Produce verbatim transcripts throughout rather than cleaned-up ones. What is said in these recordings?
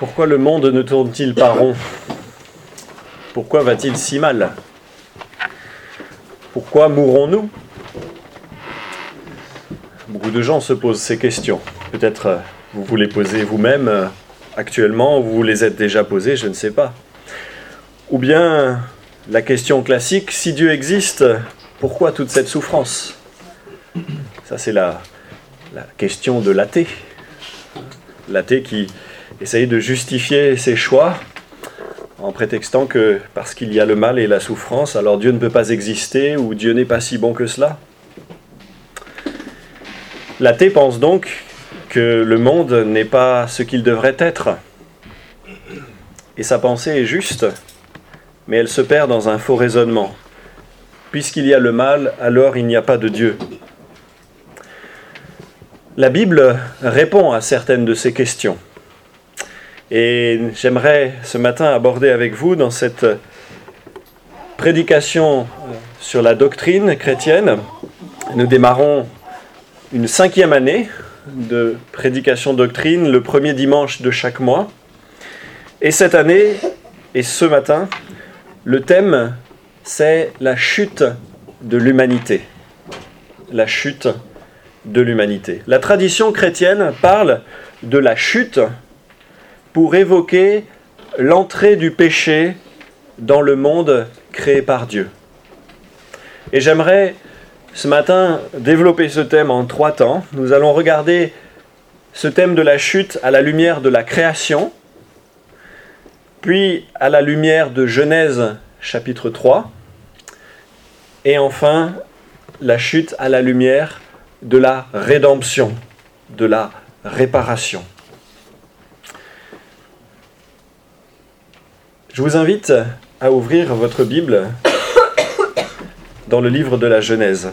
Pourquoi le monde ne tourne-t-il pas rond? Pourquoi va-t-il si mal? Pourquoi mourrons-nous? Beaucoup de gens se posent ces questions. Peut-être vous vous les posez vous-même actuellement, ou vous vous les êtes déjà posées, je ne sais pas. Ou bien la question classique, si Dieu existe, pourquoi toute cette souffrance? Ça c'est la, la question de l'athée. L'athée qui essaye de justifier ses choix en prétextant que parce qu'il y a le mal et la souffrance, alors Dieu ne peut pas exister ou Dieu n'est pas si bon que cela. L'athée pense donc que le monde n'est pas ce qu'il devrait être. Et sa pensée est juste, mais elle se perd dans un faux raisonnement. Puisqu'il y a le mal, alors il n'y a pas de Dieu. La Bible répond à certaines de ces questions. Et j'aimerais ce matin aborder avec vous dans cette prédication sur la doctrine chrétienne. Nous démarrons une cinquième année de prédication doctrine, le premier dimanche de chaque mois. Et cette année, et ce matin, le thème, c'est la chute de l'humanité. La chute de l'humanité. La tradition chrétienne parle de la chute pour évoquer l'entrée du péché dans le monde créé par Dieu. Et j'aimerais ce matin développer ce thème en trois temps. Nous allons regarder ce thème de la chute à la lumière de la création, puis à la lumière de Genèse chapitre trois, et enfin la chute à la lumière de la rédemption, de la réparation. Je vous invite à ouvrir votre Bible dans le livre de la Genèse.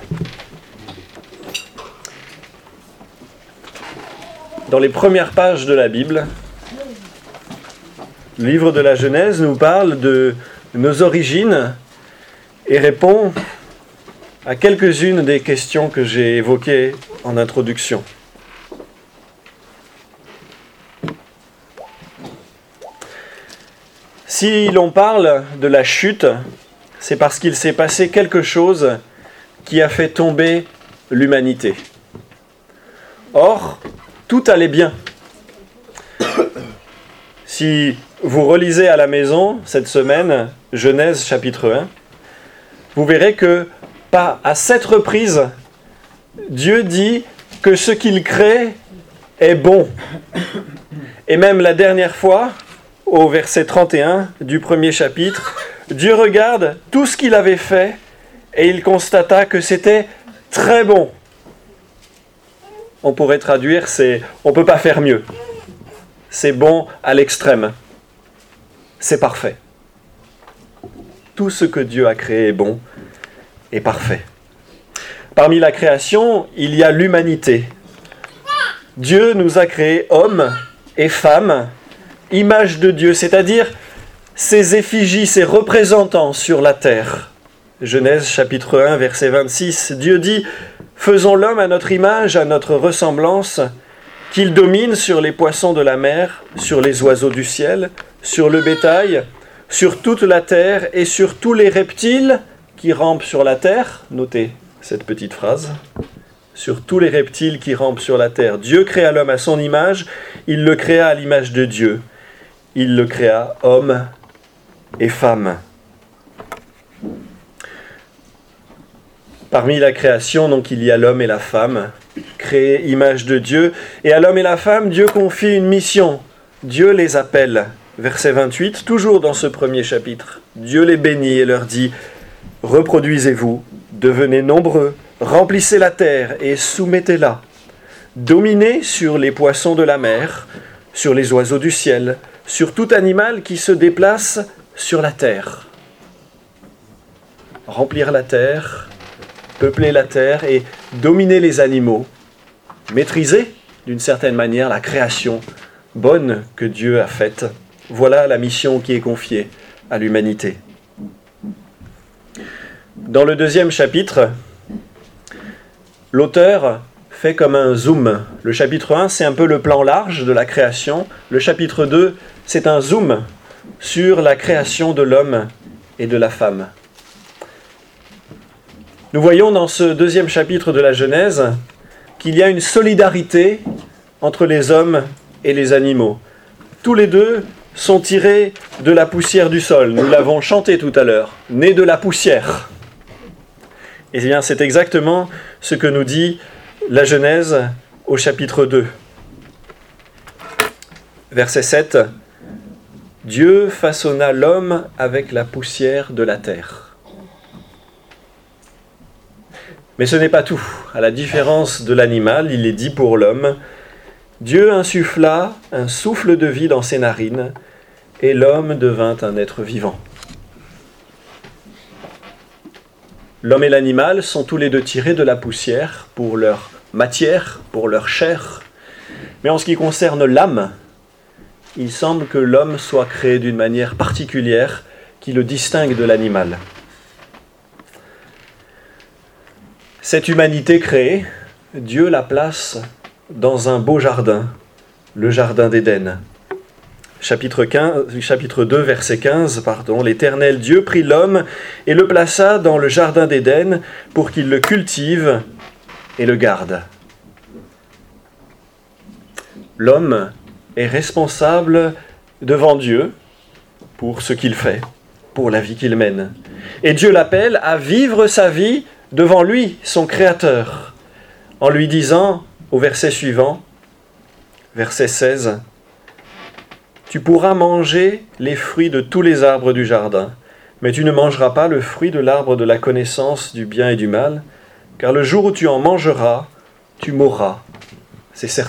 Dans les premières pages de la Bible, le livre de la Genèse nous parle de nos origines et répond à quelques-unes des questions que j'ai évoquées en introduction. Si l'on parle de la chute, c'est parce qu'il s'est passé quelque chose qui a fait tomber l'humanité. Or, tout allait bien. Si vous relisez à la maison cette semaine Genèse chapitre un, vous verrez que pas à sept reprises, Dieu dit que ce qu'il crée est bon. Et même la dernière fois, au verset trente et un du premier chapitre, Dieu regarde tout ce qu'il avait fait et il constata que c'était très bon. On pourrait traduire, c'est on ne peut pas faire mieux. C'est bon à l'extrême. C'est parfait. Tout ce que Dieu a créé est bon et parfait. Parmi la création, il y a l'humanité. Dieu nous a créés hommes et femmes, image de Dieu, c'est-à-dire ses effigies, ses représentants sur la terre. Genèse chapitre un, verset vingt-six, Dieu dit « Faisons l'homme à notre image, à notre ressemblance, qu'il domine sur les poissons de la mer, sur les oiseaux du ciel, sur le bétail, sur toute la terre et sur tous les reptiles qui rampent sur la terre. » Notez cette petite phrase. Sur tous les reptiles qui rampent sur la terre. Dieu créa l'homme à son image, il le créa à l'image de Dieu. Il le créa homme et femme. Parmi la création, donc, il y a l'homme et la femme, créés image de Dieu. Et à l'homme et la femme, Dieu confie une mission. Dieu les appelle. Verset vingt-huit, toujours dans ce premier chapitre. Dieu les bénit et leur dit « Reproduisez-vous, devenez nombreux, remplissez la terre et soumettez-la. Dominez sur les poissons de la mer, sur les oiseaux du ciel, sur tout animal qui se déplace sur la terre. » Remplir la terre, peupler la terre et dominer les animaux. Maîtriser, d'une certaine manière, la création bonne que Dieu a faite. Voilà la mission qui est confiée à l'humanité. Dans le deuxième chapitre, l'auteur fait comme un zoom. Le chapitre un, c'est un peu le plan large de la création. Le chapitre deux, c'est un zoom sur la création de l'homme et de la femme. Nous voyons dans ce deuxième chapitre de la Genèse qu'il y a une solidarité entre les hommes et les animaux. Tous les deux sont tirés de la poussière du sol. Nous l'avons chanté tout à l'heure, nés de la poussière. Eh bien, c'est exactement ce que nous dit la Genèse au chapitre deux. Verset sept. Dieu façonna l'homme avec la poussière de la terre. Mais ce n'est pas tout. À la différence de l'animal, il est dit pour l'homme, Dieu insuffla un souffle de vie dans ses narines, et l'homme devint un être vivant. L'homme et l'animal sont tous les deux tirés de la poussière pour leur matière, pour leur chair. Mais en ce qui concerne l'âme, il semble que l'homme soit créé d'une manière particulière qui le distingue de l'animal. Cette humanité créée, Dieu la place dans un beau jardin, le jardin d'Éden. Chapitre quinze, chapitre deux, verset quinze, pardon. L'Éternel Dieu prit l'homme et le plaça dans le jardin d'Éden pour qu'il le cultive et le garde. L'homme est responsable devant Dieu pour ce qu'il fait, pour la vie qu'il mène. Et Dieu l'appelle à vivre sa vie devant lui, son Créateur, en lui disant, au verset suivant, verset seize, « Tu pourras manger les fruits de tous les arbres du jardin, mais tu ne mangeras pas le fruit de l'arbre de la connaissance du bien et du mal, car le jour où tu en mangeras, tu mourras, c'est certain. »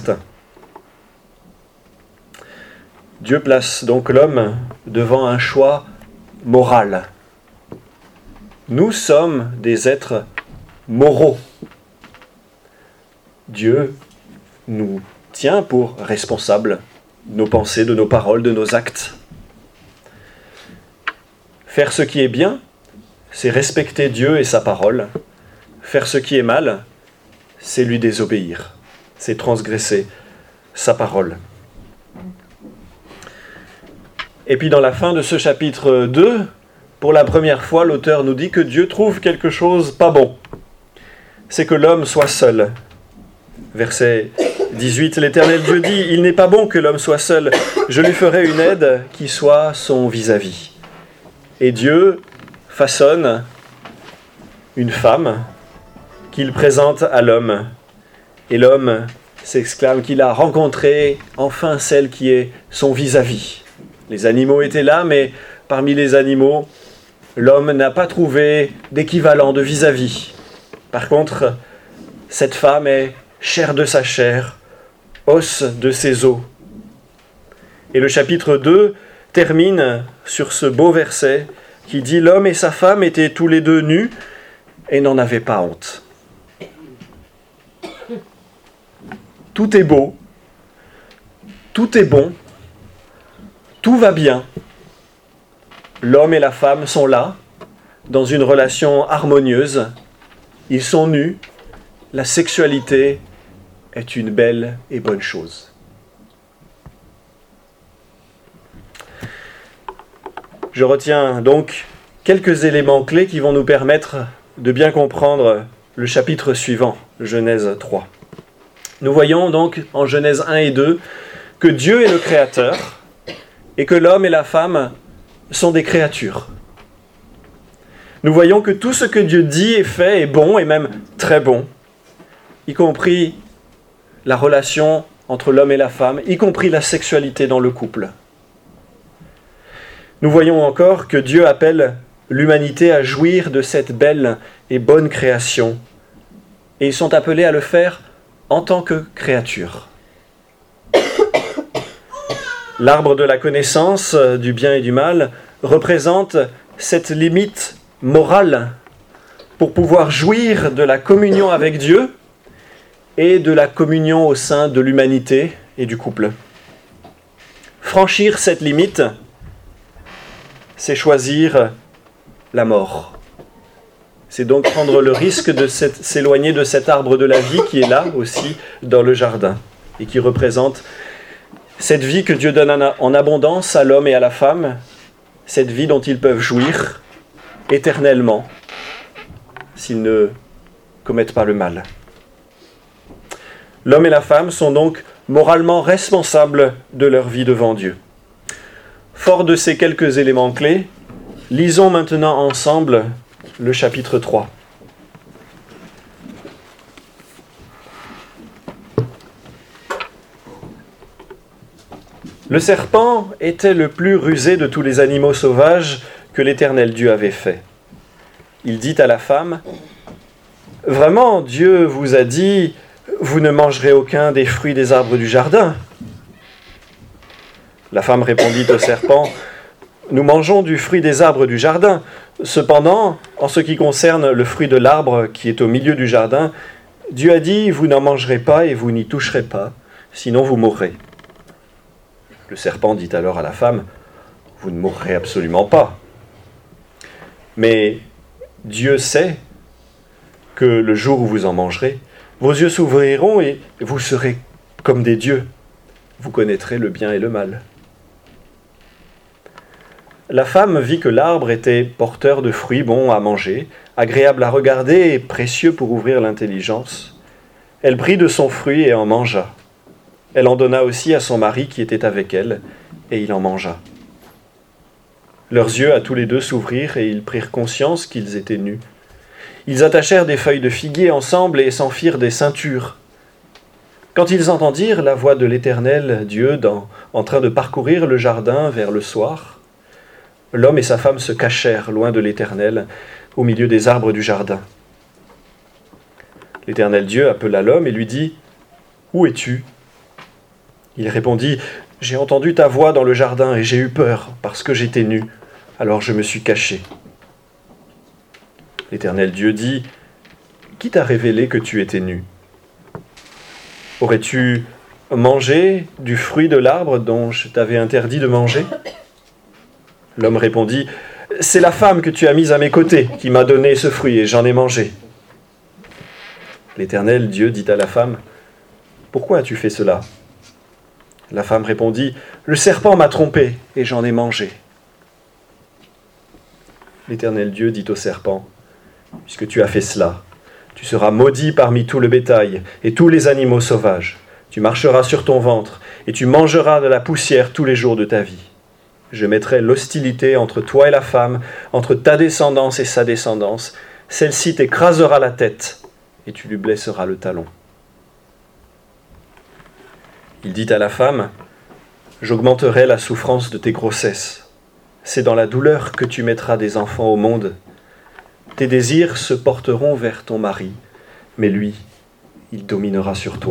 Dieu place donc l'homme devant un choix moral. Nous sommes des êtres moraux. Dieu nous tient pour responsables de nos pensées, de nos paroles, de nos actes. Faire ce qui est bien, c'est respecter Dieu et sa parole. Faire ce qui est mal, c'est lui désobéir, c'est transgresser sa parole. Et puis dans la fin de ce chapitre deux, pour la première fois, l'auteur nous dit que Dieu trouve quelque chose pas bon. C'est que l'homme soit seul. Verset dix-huit, l'Éternel Dieu dit, « Il n'est pas bon que l'homme soit seul, je lui ferai une aide qui soit son vis-à-vis. » Et Dieu façonne une femme qu'il présente à l'homme. Et l'homme s'exclame qu'il a rencontré enfin celle qui est son vis-à-vis. Les animaux étaient là, mais parmi les animaux, l'homme n'a pas trouvé d'équivalent de vis-à-vis. Par contre, cette femme est chair de sa chair, os de ses os. Et le chapitre deux termine sur ce beau verset qui dit « L'homme et sa femme étaient tous les deux nus et n'en avaient pas honte. » Tout est beau, tout est bon, tout va bien. L'homme et la femme sont là, dans une relation harmonieuse. Ils sont nus. La sexualité est une belle et bonne chose. Je retiens donc quelques éléments clés qui vont nous permettre de bien comprendre le chapitre suivant, Genèse trois. Nous voyons donc en Genèse un et deux que Dieu est le Créateur et que l'homme et la femme sont des créatures. Nous voyons que tout ce que Dieu dit et fait est bon et même très bon, y compris la relation entre l'homme et la femme, y compris la sexualité dans le couple. Nous voyons encore que Dieu appelle l'humanité à jouir de cette belle et bonne création, et ils sont appelés à le faire en tant que créature. L'arbre de la connaissance du bien et du mal représente cette limite morale pour pouvoir jouir de la communion avec Dieu et de la communion au sein de l'humanité et du couple. Franchir cette limite, c'est choisir la mort. C'est donc prendre le risque de s'éloigner de cet arbre de la vie qui est là aussi dans le jardin et qui représente cette vie que Dieu donne en abondance à l'homme et à la femme, cette vie dont ils peuvent jouir éternellement s'ils ne commettent pas le mal. L'homme et la femme sont donc moralement responsables de leur vie devant Dieu. Fort de ces quelques éléments clés, lisons maintenant ensemble le chapitre trois. Le serpent était le plus rusé de tous les animaux sauvages que l'Éternel Dieu avait fait. Il dit à la femme, « Vraiment, Dieu vous a dit, vous ne mangerez aucun des fruits des arbres du jardin. » La femme répondit au serpent, « Nous mangeons du fruit des arbres du jardin. Cependant, en ce qui concerne le fruit de l'arbre qui est au milieu du jardin, Dieu a dit, vous n'en mangerez pas et vous n'y toucherez pas, sinon vous mourrez. » Le serpent dit alors à la femme, « Vous ne mourrez absolument pas. Mais Dieu sait que le jour où vous en mangerez, vos yeux s'ouvriront et vous serez comme des dieux. Vous connaîtrez le bien et le mal. » La femme vit que l'arbre était porteur de fruits bons à manger, agréable à regarder et précieux pour ouvrir l'intelligence. Elle prit de son fruit et en mangea. Elle en donna aussi à son mari qui était avec elle, et il en mangea. Leurs yeux à tous les deux s'ouvrirent et ils prirent conscience qu'ils étaient nus. Ils attachèrent des feuilles de figuier ensemble et s'en firent des ceintures. Quand ils entendirent la voix de l'Éternel Dieu dans, en train de parcourir le jardin vers le soir, l'homme et sa femme se cachèrent loin de l'Éternel, au milieu des arbres du jardin. L'Éternel Dieu appela l'homme et lui dit, « Où es-tu » Il répondit, « J'ai entendu ta voix dans le jardin et j'ai eu peur parce que j'étais nu, alors je me suis caché. » L'Éternel Dieu dit, « Qui t'a révélé que tu étais nu ? Aurais-tu mangé du fruit de l'arbre dont je t'avais interdit de manger ?» L'homme répondit, « C'est la femme que tu as mise à mes côtés qui m'a donné ce fruit et j'en ai mangé. » L'Éternel Dieu dit à la femme, « Pourquoi as-tu fait cela ?» La femme répondit, « Le serpent m'a trompé et j'en ai mangé. » L'Éternel Dieu dit au serpent, « Puisque tu as fait cela, tu seras maudit parmi tout le bétail et tous les animaux sauvages. Tu marcheras sur ton ventre et tu mangeras de la poussière tous les jours de ta vie. Je mettrai l'hostilité entre toi et la femme, entre ta descendance et sa descendance. Celle-ci t'écrasera la tête et tu lui blesseras le talon. » Il dit à la femme, « J'augmenterai la souffrance de tes grossesses. C'est dans la douleur que tu mettras des enfants au monde. Tes désirs se porteront vers ton mari, mais lui, il dominera sur toi. »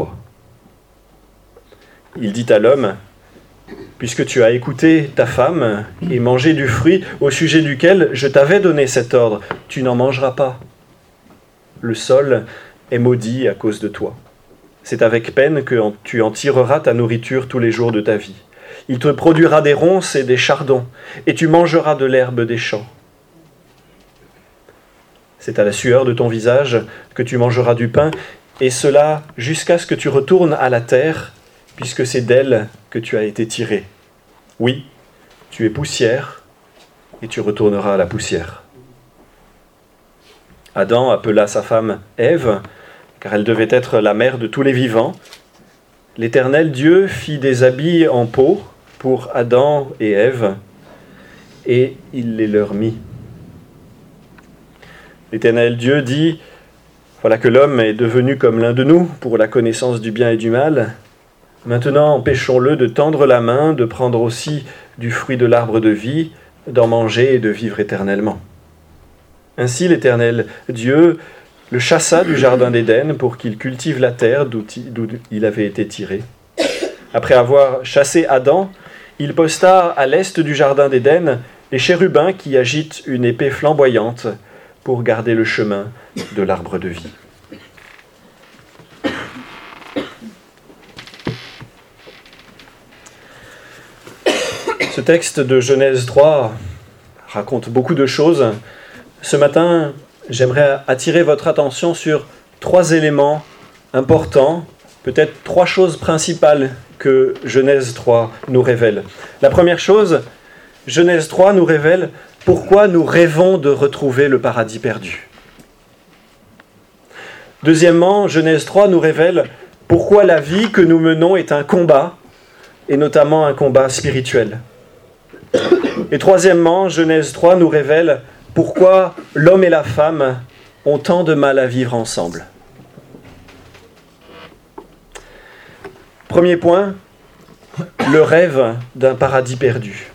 Il dit à l'homme, « Puisque tu as écouté ta femme et mangé du fruit au sujet duquel je t'avais donné cet ordre, tu n'en mangeras pas. Le sol est maudit à cause de toi. C'est avec peine que tu en tireras ta nourriture tous les jours de ta vie. Il te produira des ronces et des chardons, et tu mangeras de l'herbe des champs. C'est à la sueur de ton visage que tu mangeras du pain, et cela jusqu'à ce que tu retournes à la terre, puisque c'est d'elle que tu as été tiré. Oui, tu es poussière, et tu retourneras à la poussière. » Adam appela sa femme Ève, car elle devait être la mère de tous les vivants. L'Éternel Dieu fit des habits en peau pour Adam et Ève, et il les leur mit. L'Éternel Dieu dit, « Voilà que l'homme est devenu comme l'un de nous pour la connaissance du bien et du mal. Maintenant, empêchons-le de tendre la main, de prendre aussi du fruit de l'arbre de vie, d'en manger et de vivre éternellement. » Ainsi l'Éternel Dieu le chassa du jardin d'Éden pour qu'il cultive la terre d'où il avait été tiré. Après avoir chassé Adam, il posta à l'est du jardin d'Éden les chérubins qui agitent une épée flamboyante pour garder le chemin de l'arbre de vie. Ce texte de Genèse trois raconte beaucoup de choses. Ce matin, j'aimerais attirer votre attention sur trois éléments importants, peut-être trois choses principales que Genèse trois nous révèle. La première chose, Genèse trois nous révèle pourquoi nous rêvons de retrouver le paradis perdu. Deuxièmement, Genèse trois nous révèle pourquoi la vie que nous menons est un combat, et notamment un combat spirituel. Et troisièmement, Genèse trois nous révèle pourquoi l'homme et la femme ont tant de mal à vivre ensemble. Premier point, le rêve d'un paradis perdu.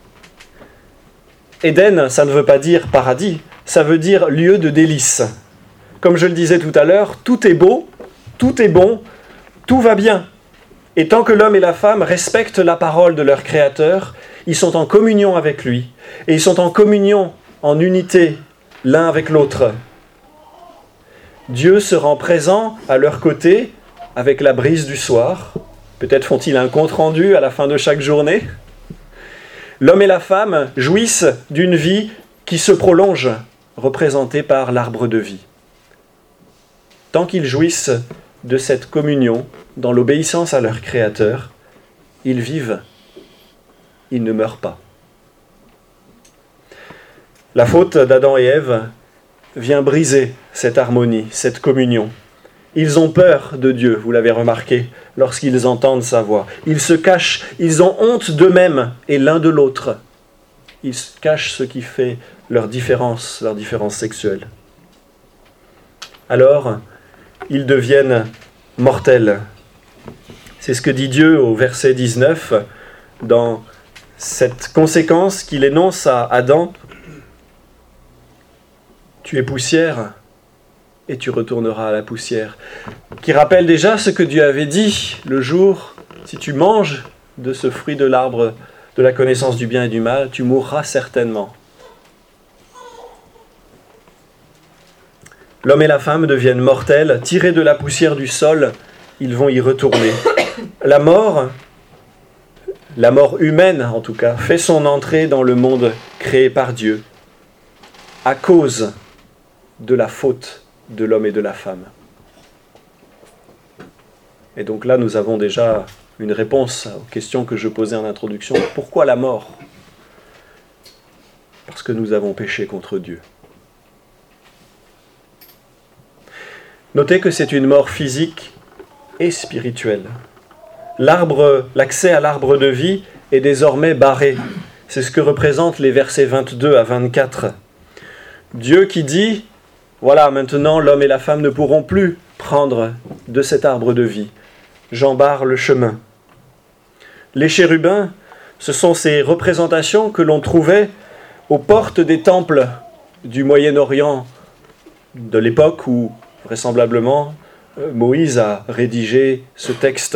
Éden, ça ne veut pas dire paradis, ça veut dire lieu de délices. Comme je le disais tout à l'heure, tout est beau, tout est bon, tout va bien. Et tant que l'homme et la femme respectent la parole de leur Créateur, ils sont en communion avec lui. Et ils sont en communion, en unité, l'un avec l'autre. Dieu se rend présent à leur côté avec la brise du soir. Peut-être font-ils un compte-rendu à la fin de chaque journée. L'homme et la femme jouissent d'une vie qui se prolonge, représentée par l'arbre de vie. Tant qu'ils jouissent de cette communion, dans l'obéissance à leur Créateur, ils vivent, ils ne meurent pas. La faute d'Adam et Ève vient briser cette harmonie, cette communion. Ils ont peur de Dieu, vous l'avez remarqué, lorsqu'ils entendent sa voix. Ils se cachent, ils ont honte d'eux-mêmes et l'un de l'autre. Ils cachent ce qui fait leur différence, leur différence sexuelle. Alors, ils deviennent mortels. C'est ce que dit Dieu au verset dix-neuf, dans cette conséquence qu'il énonce à Adam. Tu es poussière et tu retourneras à la poussière. Qui rappelle déjà ce que Dieu avait dit le jour, si tu manges de ce fruit de l'arbre de la connaissance du bien et du mal, tu mourras certainement. L'homme et la femme deviennent mortels, tirés de la poussière du sol, ils vont y retourner. La mort, la mort humaine en tout cas, fait son entrée dans le monde créé par Dieu, à cause de la faute de l'homme et de la femme. Et donc là, nous avons déjà une réponse aux questions que je posais en introduction. Pourquoi la mort ? Parce que nous avons péché contre Dieu. Notez que c'est une mort physique et spirituelle. L'arbre, l'accès à l'arbre de vie est désormais barré. C'est ce que représentent les versets vingt-deux à vingt-quatre. Dieu qui dit, voilà, maintenant l'homme et la femme ne pourront plus prendre de cet arbre de vie. J'en barre le chemin. Les chérubins, ce sont ces représentations que l'on trouvait aux portes des temples du Moyen-Orient de l'époque où, vraisemblablement, Moïse a rédigé ce texte.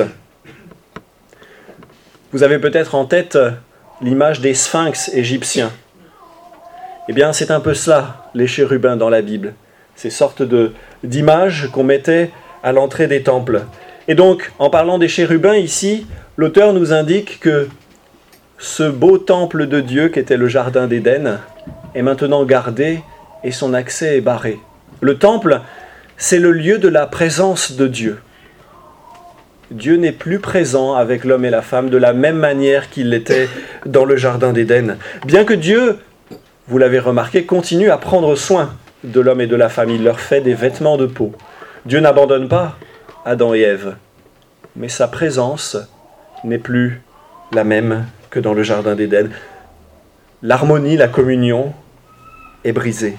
Vous avez peut-être en tête l'image des sphinx égyptiens. Eh bien, c'est un peu cela, les chérubins dans la Bible. Ces sortes de, d'images qu'on mettait à l'entrée des temples. Et donc, en parlant des chérubins ici, l'auteur nous indique que ce beau temple de Dieu qu'était le jardin d'Éden est maintenant gardé et son accès est barré. Le temple, c'est le lieu de la présence de Dieu. Dieu n'est plus présent avec l'homme et la femme de la même manière qu'il l'était dans le jardin d'Éden. Bien que Dieu, vous l'avez remarqué, continue à prendre soin de l'homme et de la femme. Il leur fait des vêtements de peau. Dieu n'abandonne pas Adam et Ève, mais sa présence n'est plus la même que dans le jardin d'Éden. L'harmonie, la communion est brisée.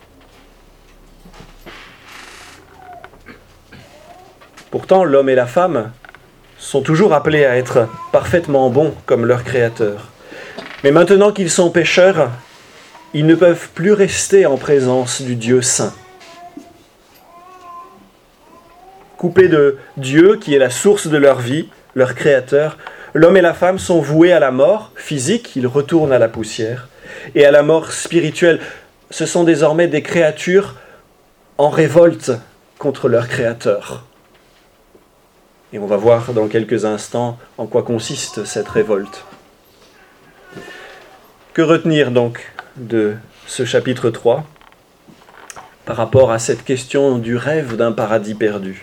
Pourtant, l'homme et la femme sont toujours appelés à être parfaitement bons comme leur Créateur. Mais maintenant qu'ils sont pécheurs, ils ne peuvent plus rester en présence du Dieu saint. Coupés de Dieu, qui est la source de leur vie, leur Créateur, l'homme et la femme sont voués à la mort physique, ils retournent à la poussière, et à la mort spirituelle. Ce sont désormais des créatures en révolte contre leur Créateur. Et on va voir dans quelques instants en quoi consiste cette révolte. Que retenir donc de ce chapitre trois ? par rapport à cette question du rêve d'un paradis perdu.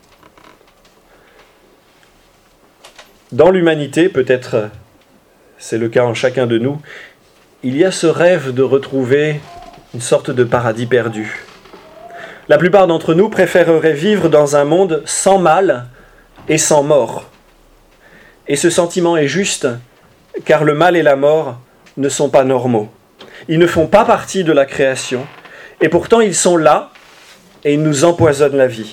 Dans l'humanité, peut-être c'est le cas en chacun de nous, il y a ce rêve de retrouver une sorte de paradis perdu. La plupart d'entre nous préféreraient vivre dans un monde sans mal et sans mort. Et ce sentiment est juste, car le mal et la mort ne sont pas normaux. Ils ne font pas partie de la création, et pourtant ils sont là, et ils nous empoisonnent la vie.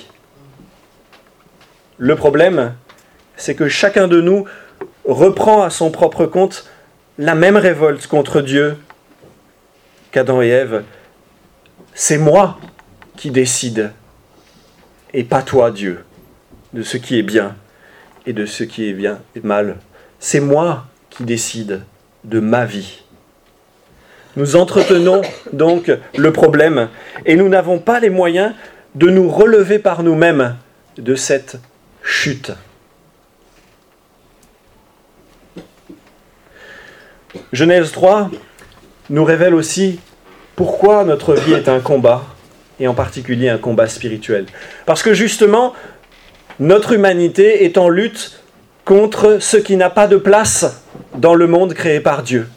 Le problème, c'est que chacun de nous reprend à son propre compte la même révolte contre Dieu qu'Adam et Ève. C'est moi qui décide, et pas toi, Dieu, de ce qui est bien et de ce qui est bien et mal. C'est moi qui décide de ma vie. Nous entretenons donc le problème et nous n'avons pas les moyens de nous relever par nous-mêmes de cette chute. Genèse trois nous révèle aussi pourquoi notre vie est un combat, et en particulier un combat spirituel. Parce que justement, notre humanité est en lutte contre ce qui n'a pas de place dans le monde créé par Dieu.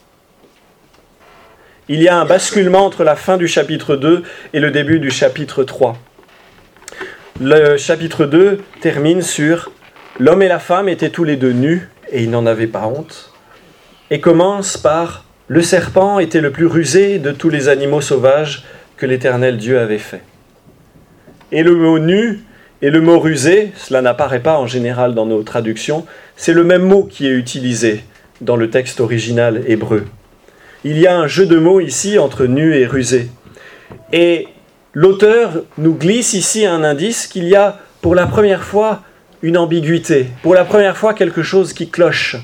Il y a un basculement entre la fin du chapitre deux et le début du chapitre trois. Le chapitre deux termine sur « L'homme et la femme étaient tous les deux nus, et ils n'en avaient pas honte », et commence par « Le serpent était le plus rusé de tous les animaux sauvages que l'Éternel Dieu avait fait. » Et le mot « nu » et le mot « rusé », cela n'apparaît pas en général dans nos traductions, c'est le même mot qui est utilisé dans le texte original hébreu. Il y a un jeu de mots ici entre « nu » et « rusé ». Et l'auteur nous glisse ici un indice qu'il y a pour la première fois une ambiguïté, pour la première fois quelque chose qui cloche.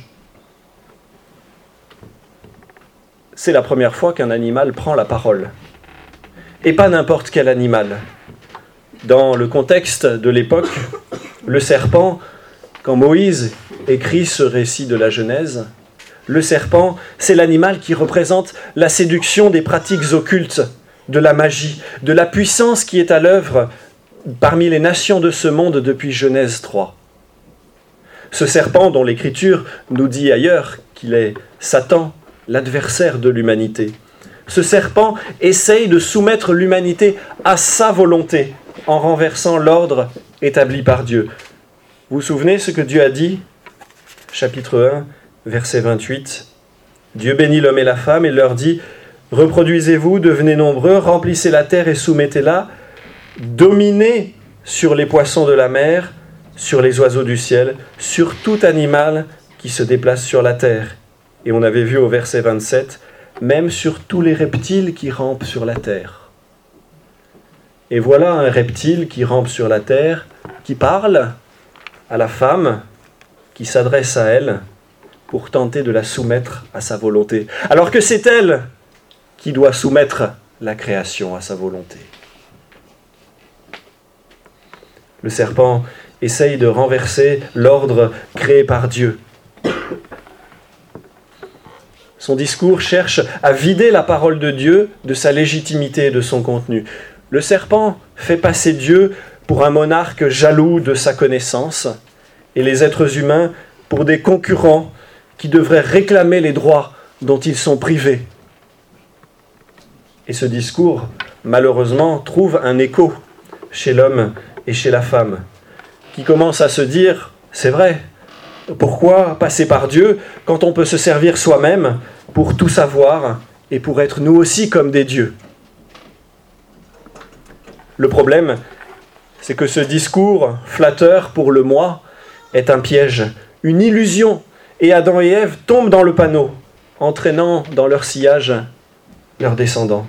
C'est la première fois qu'un animal prend la parole. Et pas n'importe quel animal. Dans le contexte de l'époque, le serpent, quand Moïse écrit ce récit de la Genèse, le serpent, c'est l'animal qui représente la séduction des pratiques occultes, de la magie, de la puissance qui est à l'œuvre parmi les nations de ce monde depuis Genèse trois. Ce serpent dont l'Écriture nous dit ailleurs qu'il est Satan, l'adversaire de l'humanité. Ce serpent essaye de soumettre l'humanité à sa volonté en renversant l'ordre établi par Dieu. Vous vous souvenez ce que Dieu a dit ? Chapitre un, verset vingt-huit. Dieu bénit l'homme et la femme et leur dit « Reproduisez-vous, devenez nombreux, remplissez la terre et soumettez-la, dominez sur les poissons de la mer, sur les oiseaux du ciel, sur tout animal qui se déplace sur la terre. » Et on avait vu au verset vingt-sept, même sur tous les reptiles qui rampent sur la terre. Et voilà un reptile qui rampe sur la terre, qui parle à la femme, qui s'adresse à elle pour tenter de la soumettre à sa volonté. Alors que c'est elle qui doit soumettre la création à sa volonté. Le serpent essaye de renverser l'ordre créé par Dieu. Son discours cherche à vider la parole de Dieu de sa légitimité et de son contenu. Le serpent fait passer Dieu pour un monarque jaloux de sa connaissance et les êtres humains pour des concurrents qui devraient réclamer les droits dont ils sont privés. Et ce discours, malheureusement, trouve un écho chez l'homme et chez la femme, qui commencent à se dire « c'est vrai, pourquoi passer par Dieu quand on peut se servir soi-même pour tout savoir et pour être nous aussi comme des dieux ?» Le problème, c'est que ce discours flatteur pour le moi est un piège, une illusion, et Adam et Ève tombent dans le panneau, entraînant dans leur sillage leurs descendants.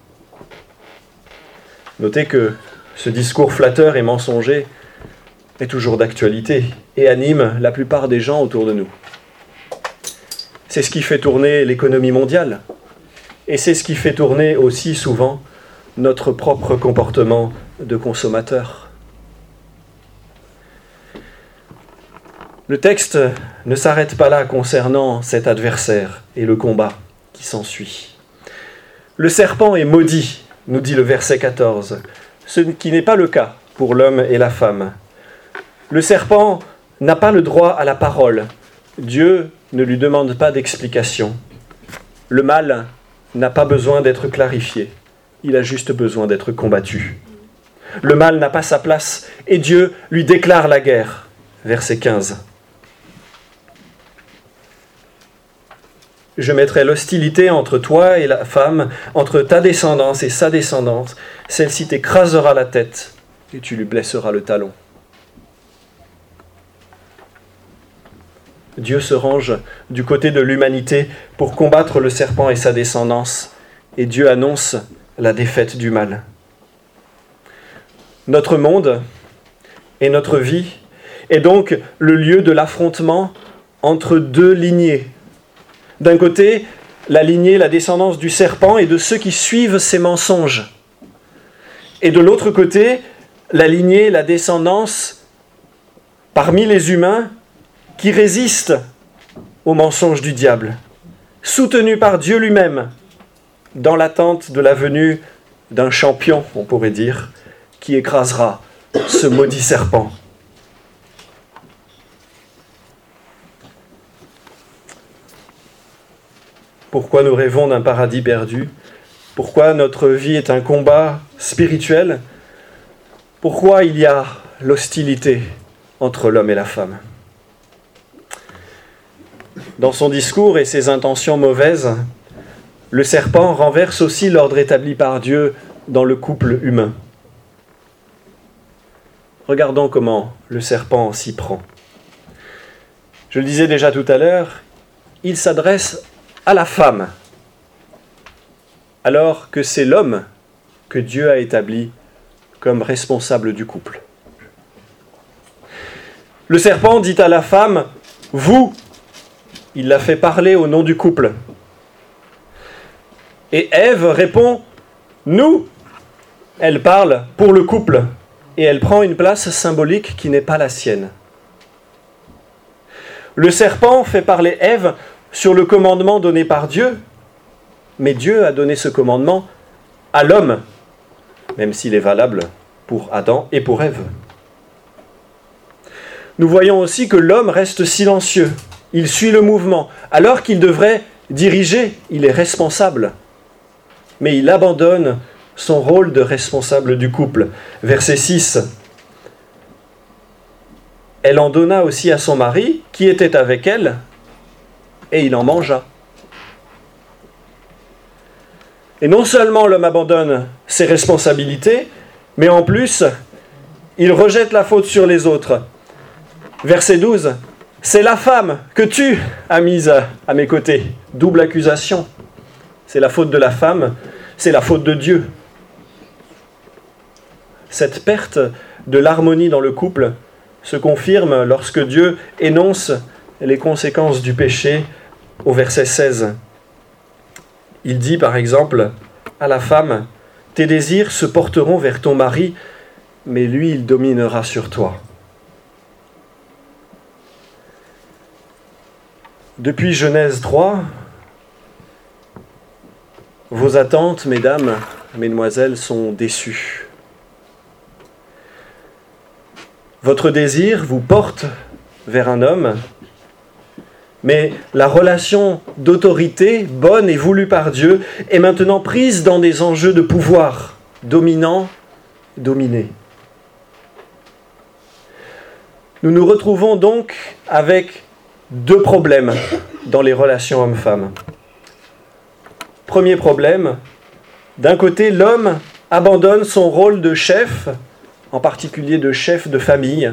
Notez que ce discours flatteur et mensonger est toujours d'actualité et anime la plupart des gens autour de nous. C'est ce qui fait tourner l'économie mondiale, et c'est ce qui fait tourner aussi souvent notre propre comportement de consommateur. Le texte ne s'arrête pas là concernant cet adversaire et le combat qui s'ensuit. Le serpent est maudit nous dit le verset quatorze, ce qui n'est pas le cas pour l'homme et la femme. Le serpent n'a pas le droit à la parole. Dieu ne lui demande pas d'explication. Le mal n'a pas besoin d'être clarifié. Il a juste besoin d'être combattu. Le mal n'a pas sa place et Dieu lui déclare la guerre. Verset quinze. Je mettrai l'hostilité entre toi et la femme, entre ta descendance et sa descendance. Celle-ci t'écrasera la tête et tu lui blesseras le talon. Dieu se range du côté de l'humanité pour combattre le serpent et sa descendance, et Dieu annonce la défaite du mal. Notre monde et notre vie est donc le lieu de l'affrontement entre deux lignées. D'un côté, la lignée, la descendance du serpent et de ceux qui suivent ses mensonges. Et de l'autre côté, la lignée, la descendance parmi les humains qui résistent aux mensonges du diable, soutenus par Dieu lui-même, dans l'attente de la venue d'un champion, on pourrait dire, qui écrasera ce maudit serpent. Pourquoi nous rêvons d'un paradis perdu? Pourquoi notre vie est un combat spirituel? Pourquoi il y a l'hostilité entre l'homme et la femme? Dans son discours et ses intentions mauvaises, le serpent renverse aussi l'ordre établi par Dieu dans le couple humain. Regardons comment le serpent s'y prend. Je le disais déjà tout à l'heure, il s'adresse à la femme, alors que c'est l'homme que Dieu a établi comme responsable du couple. Le serpent dit à la femme, « Vous », il l'a fait parler au nom du couple. Et Ève répond, « Nous », elle parle pour le couple, et elle prend une place symbolique qui n'est pas la sienne. Le serpent fait parler Ève sur le commandement donné par Dieu, mais Dieu a donné ce commandement à l'homme, même s'il est valable pour Adam et pour Ève. Nous voyons aussi que l'homme reste silencieux, il suit le mouvement, alors qu'il devrait diriger, il est responsable, mais il abandonne son rôle de responsable du couple. Verset six. Elle en donna aussi à son mari, qui était avec elle, et il en mangea. Et non seulement l'homme abandonne ses responsabilités, mais en plus, il rejette la faute sur les autres. Verset douze. C'est la femme que tu as mise à mes côtés. Double accusation. C'est la faute de la femme, c'est la faute de Dieu. Cette perte de l'harmonie dans le couple se confirme lorsque Dieu énonce les conséquences du péché au verset seize. Il dit par exemple à la femme, « Tes désirs se porteront vers ton mari, mais lui il dominera sur toi. » Depuis Genèse trois, vos attentes, mesdames, mesdemoiselles, sont déçues. Votre désir vous porte vers un homme, mais la relation d'autorité, bonne et voulue par Dieu, est maintenant prise dans des enjeux de pouvoir, dominant, dominé. Nous nous retrouvons donc avec deux problèmes dans les relations hommes-femmes. Premier problème, d'un côté, l'homme abandonne son rôle de chef, en particulier de chef de famille,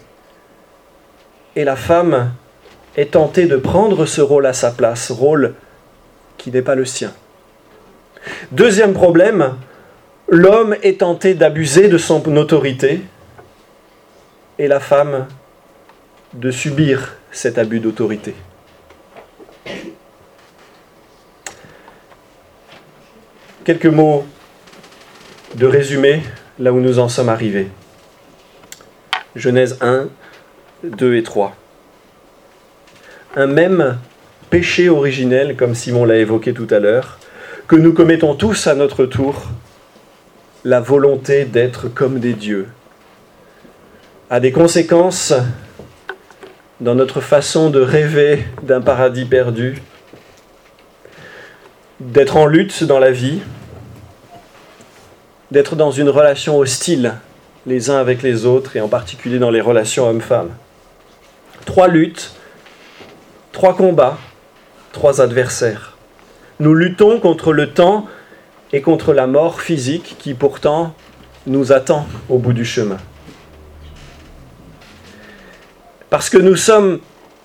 et la femme est tentée de prendre ce rôle à sa place, rôle qui n'est pas le sien. Deuxième problème, l'homme est tenté d'abuser de son autorité, et la femme de subir cet abus d'autorité. Quelques mots de résumé, là où nous en sommes arrivés. Genèse un, deux et trois. Un même péché originel, comme Simon l'a évoqué tout à l'heure, que nous commettons tous à notre tour, la volonté d'être comme des dieux a des conséquences dans notre façon de rêver d'un paradis perdu, d'être en lutte dans la vie, d'être dans une relation hostile les uns avec les autres, et en particulier dans les relations hommes-femmes. Trois luttes, trois combats, trois adversaires. Nous luttons contre le temps et contre la mort physique qui pourtant nous attend au bout du chemin. Parce que nous sommes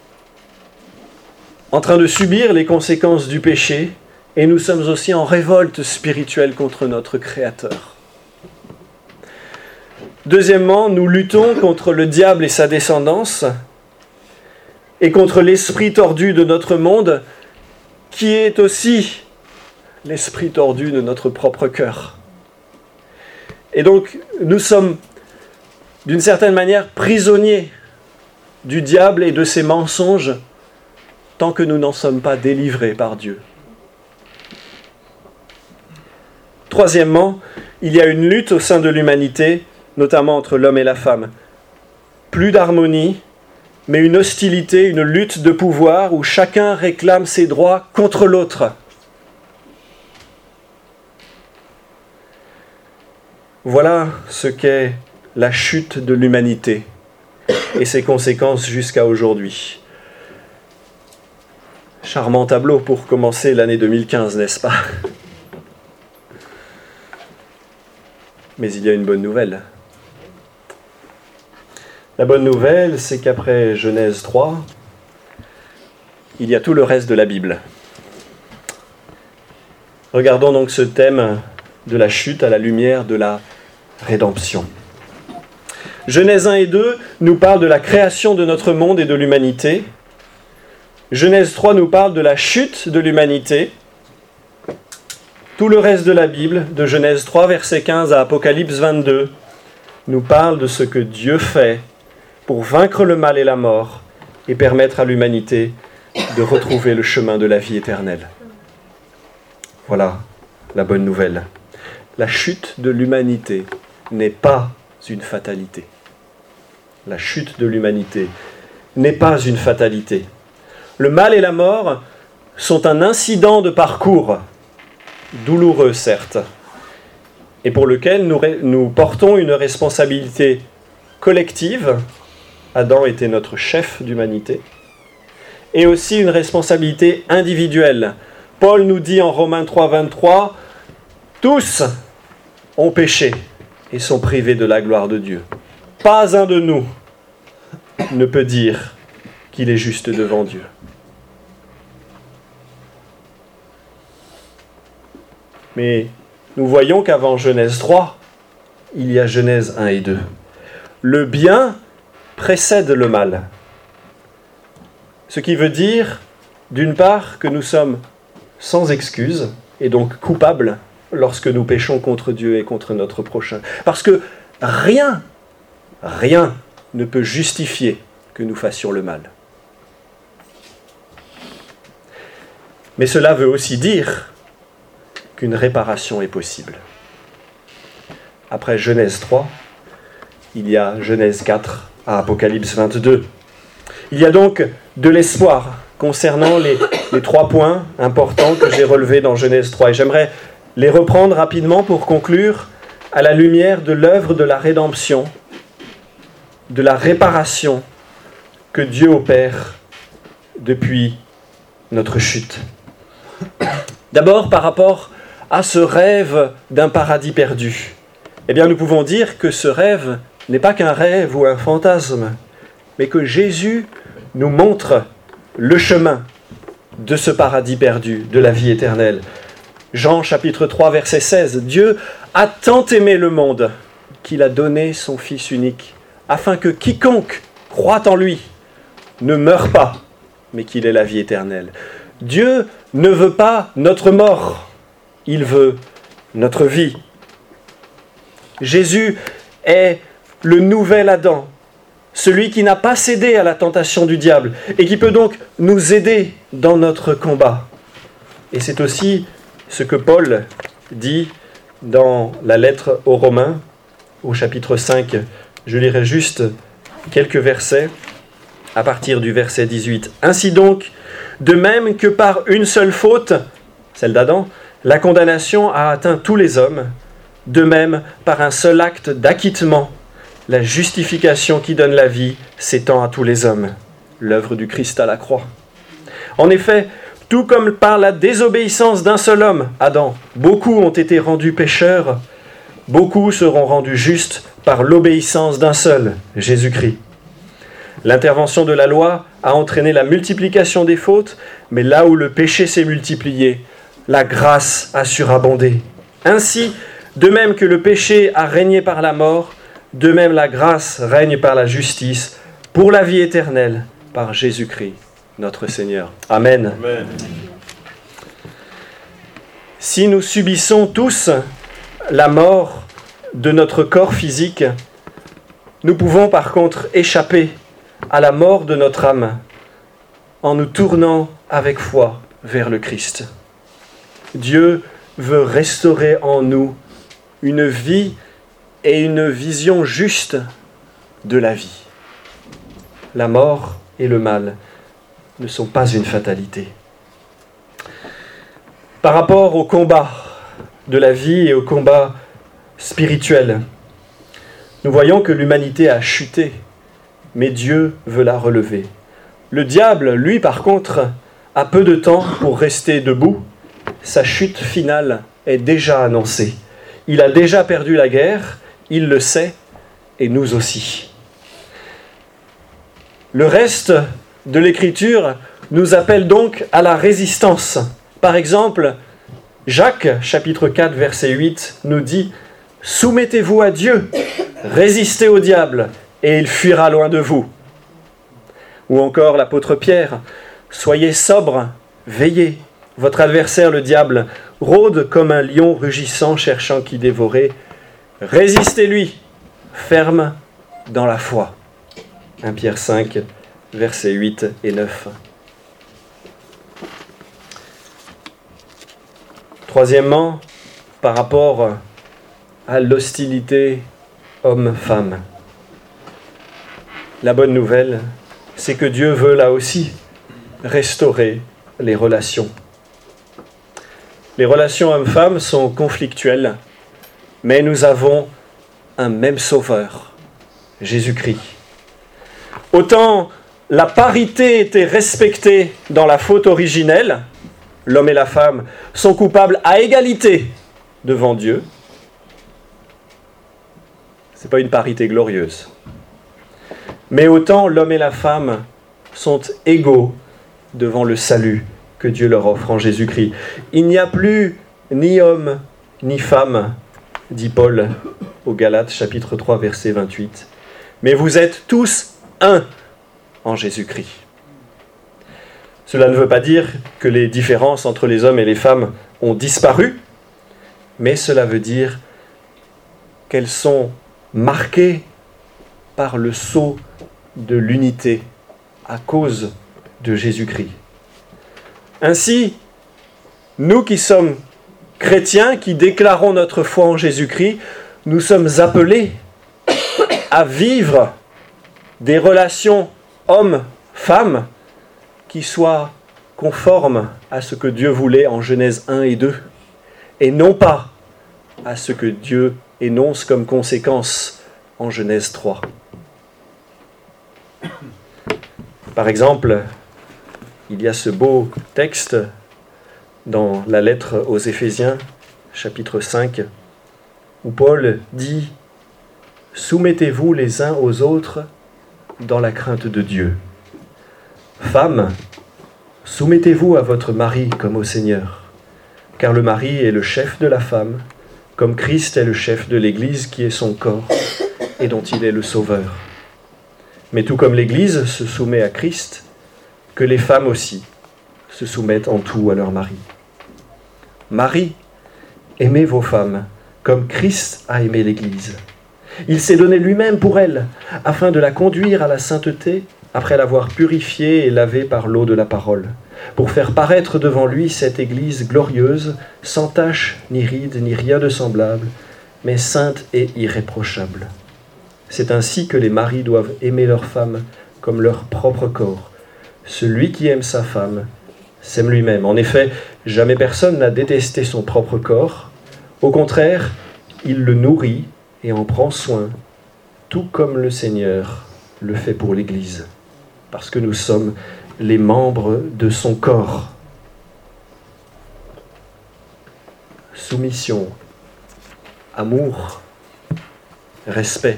en train de subir les conséquences du péché, et nous sommes aussi en révolte spirituelle contre notre Créateur. Deuxièmement, nous luttons contre le diable et sa descendance, et contre l'esprit tordu de notre monde, qui est aussi l'esprit tordu de notre propre cœur. Et donc, nous sommes, d'une certaine manière, prisonniers du diable et de ses mensonges, tant que nous n'en sommes pas délivrés par Dieu. Troisièmement, il y a une lutte au sein de l'humanité, notamment entre l'homme et la femme. Plus d'harmonie, mais une hostilité, une lutte de pouvoir où chacun réclame ses droits contre l'autre. Voilà ce qu'est la chute de l'humanité et ses conséquences jusqu'à aujourd'hui. Charmant tableau pour commencer l'année deux mille quinze, n'est-ce pas ? Mais il y a une bonne nouvelle. La bonne nouvelle, c'est qu'après Genèse trois, il y a tout le reste de la Bible. Regardons donc ce thème de la chute à la lumière de la rédemption. Genèse un et deux nous parlent de la création de notre monde et de l'humanité. Genèse trois nous parle de la chute de l'humanité. Tout le reste de la Bible, de Genèse trois, verset quinze à Apocalypse vingt-deux, nous parle de ce que Dieu fait pour vaincre le mal et la mort et permettre à l'humanité de retrouver le chemin de la vie éternelle. Voilà la bonne nouvelle. La chute de l'humanité n'est pas une fatalité. La chute de l'humanité n'est pas une fatalité. Le mal et la mort sont un incident de parcours, douloureux certes, et pour lequel nous, nous portons une responsabilité collective. Adam était notre chef d'humanité, et aussi une responsabilité individuelle. Paul nous dit en Romains trois, vingt-trois, « Tous ont péché et sont privés de la gloire de Dieu. Pas un de nous ne peut dire qu'il est juste devant Dieu. » Mais nous voyons qu'avant Genèse trois, il y a Genèse un et deux. Le bien précède le mal. Ce qui veut dire, d'une part, que nous sommes sans excuse et donc coupables lorsque nous péchons contre Dieu et contre notre prochain. Parce que rien, rien ne peut justifier que nous fassions le mal. Mais cela veut aussi dire qu'une réparation est possible. Après Genèse trois, il y a Genèse quatre à Apocalypse vingt-deux. Il y a donc de l'espoir concernant les, les trois points importants que j'ai relevés dans Genèse trois. Et j'aimerais les reprendre rapidement pour conclure à la lumière de l'œuvre de la rédemption, de la réparation que Dieu opère depuis notre chute. D'abord, par rapport à ce rêve d'un paradis perdu, eh bien, nous pouvons dire que ce rêve n'est pas qu'un rêve ou un fantasme, mais que Jésus nous montre le chemin de ce paradis perdu, de la vie éternelle. Jean chapitre trois, verset seize, « Dieu a tant aimé le monde qu'il a donné son Fils unique, afin que quiconque croit en lui ne meure pas, mais qu'il ait la vie éternelle. » Dieu ne veut pas notre mort, il veut notre vie. Jésus est le nouvel Adam, celui qui n'a pas cédé à la tentation du diable et qui peut donc nous aider dans notre combat. Et c'est aussi ce que Paul dit dans la lettre aux Romains, au chapitre cinq. Je lirai juste quelques versets à partir du verset dix-huit. « Ainsi donc, de même que par une seule faute, celle d'Adam, la condamnation a atteint tous les hommes, de même, par un seul acte d'acquittement, la justification qui donne la vie s'étend à tous les hommes. » L'œuvre du Christ à la croix. En effet, tout comme par la désobéissance d'un seul homme, Adam, beaucoup ont été rendus pécheurs, beaucoup seront rendus justes par l'obéissance d'un seul, Jésus-Christ. L'intervention de la loi a entraîné la multiplication des fautes, mais là où le péché s'est multiplié, la grâce a surabondé. Ainsi, de même que le péché a régné par la mort, de même la grâce règne par la justice, pour la vie éternelle, par Jésus-Christ, notre Seigneur. Amen. Amen. Si nous subissons tous la mort de notre corps physique, nous pouvons par contre échapper à la mort de notre âme en nous tournant avec foi vers le Christ. Dieu veut restaurer en nous une vie et une vision juste de la vie. La mort et le mal ne sont pas une fatalité. Par rapport au combat de la vie et au combat spirituel, nous voyons que l'humanité a chuté, mais Dieu veut la relever. Le diable, lui, par contre, a peu de temps pour rester debout. Sa chute finale est déjà annoncée. Il a déjà perdu la guerre, il le sait, et nous aussi. Le reste de l'Écriture nous appelle donc à la résistance. Par exemple, Jacques, chapitre quatre, verset huit, nous dit « Soumettez-vous à Dieu, résistez au diable, et il fuira loin de vous. » Ou encore l'apôtre Pierre « Soyez sobres, veillez, votre adversaire le diable rôde comme un lion rugissant cherchant qui dévorer. Résistez-lui, ferme dans la foi. » premier Pierre cinq, versets huit et neuf. Troisièmement, par rapport à l'hostilité homme-femme. La bonne nouvelle, c'est que Dieu veut là aussi restaurer les relations. Les relations homme-femme sont conflictuelles, mais nous avons un même Sauveur, Jésus-Christ. Autant la parité était respectée dans la faute originelle, l'homme et la femme sont coupables à égalité devant Dieu. Ce n'est pas une parité glorieuse. Mais autant l'homme et la femme sont égaux devant le salut que Dieu leur offre en Jésus-Christ. Il n'y a plus ni homme ni femme, dit Paul aux Galates, chapitre trois, verset vingt-huit. Mais vous êtes tous un en Jésus-Christ. Cela ne veut pas dire que les différences entre les hommes et les femmes ont disparu, mais cela veut dire qu'elles sont marquées par le sceau de l'unité à cause de Jésus-Christ. Ainsi, nous qui sommes chrétiens, qui déclarons notre foi en Jésus-Christ, nous sommes appelés à vivre des relations hommes-femmes qui soient conformes à ce que Dieu voulait en Genèse un et deux, et non pas à ce que Dieu énonce comme conséquence en Genèse trois. Par exemple, il y a ce beau texte dans la lettre aux Éphésiens, chapitre cinq, où Paul dit « Soumettez-vous les uns aux autres dans la crainte de Dieu. Femmes, soumettez-vous à votre mari comme au Seigneur, car le mari est le chef de la femme, comme Christ est le chef de l'Église qui est son corps et dont il est le Sauveur. Mais tout comme l'Église se soumet à Christ, que les femmes aussi se soumettent en tout à leur mari. Marie, aimez vos femmes comme Christ a aimé l'Église. Il s'est donné lui-même pour elle, afin de la conduire à la sainteté, après l'avoir purifiée et lavée par l'eau de la parole, pour faire paraître devant lui cette Église glorieuse, sans tache, ni ride, ni rien de semblable, mais sainte et irréprochable. C'est ainsi que les maris doivent aimer leur femme comme leur propre corps. Celui qui aime sa femme s'aime lui-même. En effet, jamais personne n'a détesté son propre corps. Au contraire, il le nourrit et en prend soin, tout comme le Seigneur le fait pour l'Église, parce que nous sommes les membres de son corps. Soumission, amour, respect.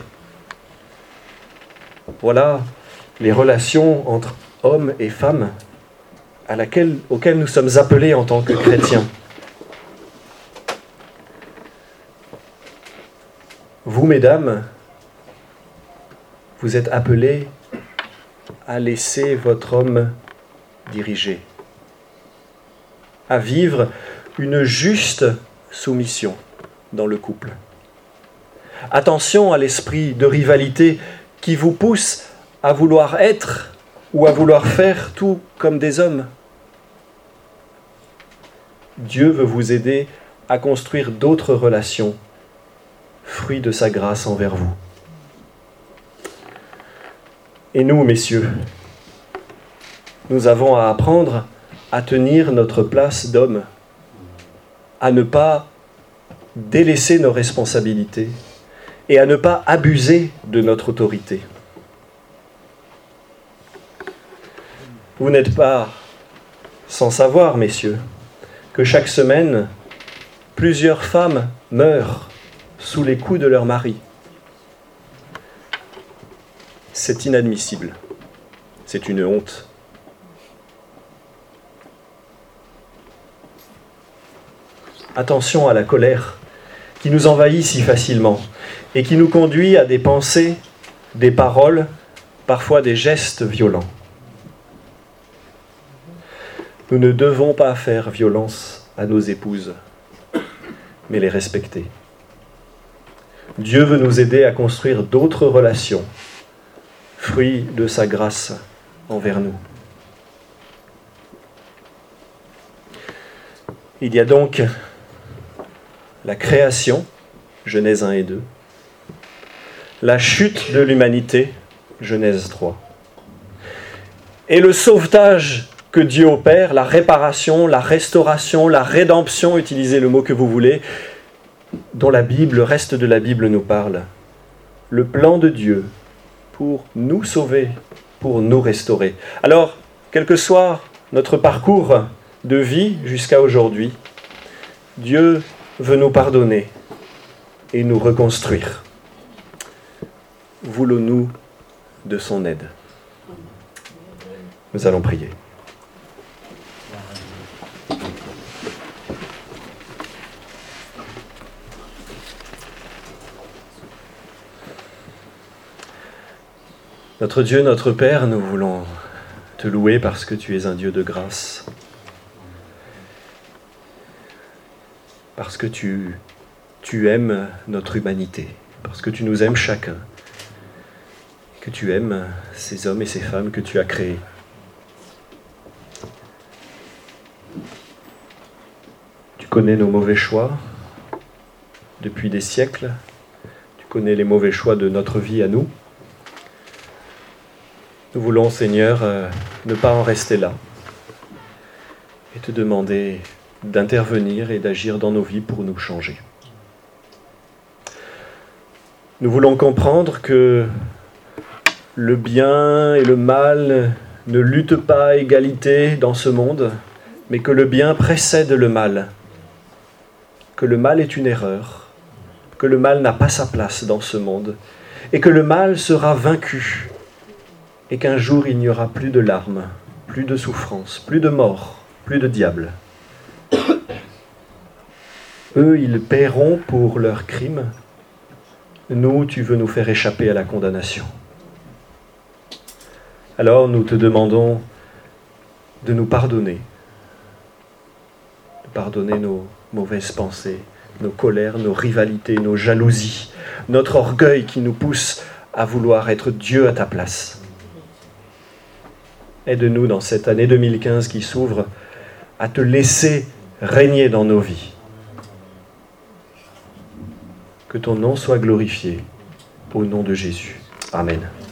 Voilà les relations entre hommes et femmes à laquelle, auxquelles nous sommes appelés en tant que chrétiens. Vous, mesdames, vous êtes appelés à laisser votre homme diriger, à vivre une juste soumission dans le couple. Attention à l'esprit de rivalité qui vous pousse à vouloir être ou à vouloir faire tout comme des hommes. Dieu veut vous aider à construire d'autres relations, fruit de sa grâce envers vous. Et nous, messieurs, nous avons à apprendre à tenir notre place d'homme, à ne pas délaisser nos responsabilités et à ne pas abuser de notre autorité. Vous n'êtes pas sans savoir, messieurs, que chaque semaine, plusieurs femmes meurent sous les coups de leur mari. C'est inadmissible. C'est une honte. Attention à la colère qui nous envahit si facilement et qui nous conduit à des pensées, des paroles, parfois des gestes violents. Nous ne devons pas faire violence à nos épouses, mais les respecter. Dieu veut nous aider à construire d'autres relations, fruit de sa grâce envers nous. Il y a donc la création, Genèse un et deux, la chute de l'humanité, Genèse trois, et le sauvetage que Dieu opère, la réparation, la restauration, la rédemption, utilisez le mot que vous voulez, dont la Bible, le reste de la Bible nous parle. Le plan de Dieu pour nous sauver, pour nous restaurer. Alors, quel que soit notre parcours de vie jusqu'à aujourd'hui, Dieu veut nous pardonner et nous reconstruire. Voulons-nous de son aide? Nous allons prier. Notre Dieu, notre Père, nous voulons te louer parce que tu es un Dieu de grâce. Parce que tu, tu aimes notre humanité. Parce que tu nous aimes chacun. Que tu aimes ces hommes et ces femmes que tu as créés. Tu connais nos mauvais choix depuis des siècles. Tu connais les mauvais choix de notre vie à nous. Nous voulons, Seigneur, euh, ne pas en rester là et te demander d'intervenir et d'agir dans nos vies pour nous changer. Nous voulons comprendre que le bien et le mal ne luttent pas à égalité dans ce monde, mais que le bien précède le mal, que le mal est une erreur, que le mal n'a pas sa place dans ce monde et que le mal sera vaincu. Et qu'un jour il n'y aura plus de larmes, plus de souffrance, plus de mort, plus de diable. Eux, ils paieront pour leurs crimes. Nous, tu veux nous faire échapper à la condamnation. Alors nous te demandons de nous pardonner, de pardonner nos mauvaises pensées, nos colères, nos rivalités, nos jalousies, notre orgueil qui nous pousse à vouloir être Dieu à ta place. Aide-nous dans cette année deux mille quinze qui s'ouvre à te laisser régner dans nos vies. Que ton nom soit glorifié au nom de Jésus. Amen.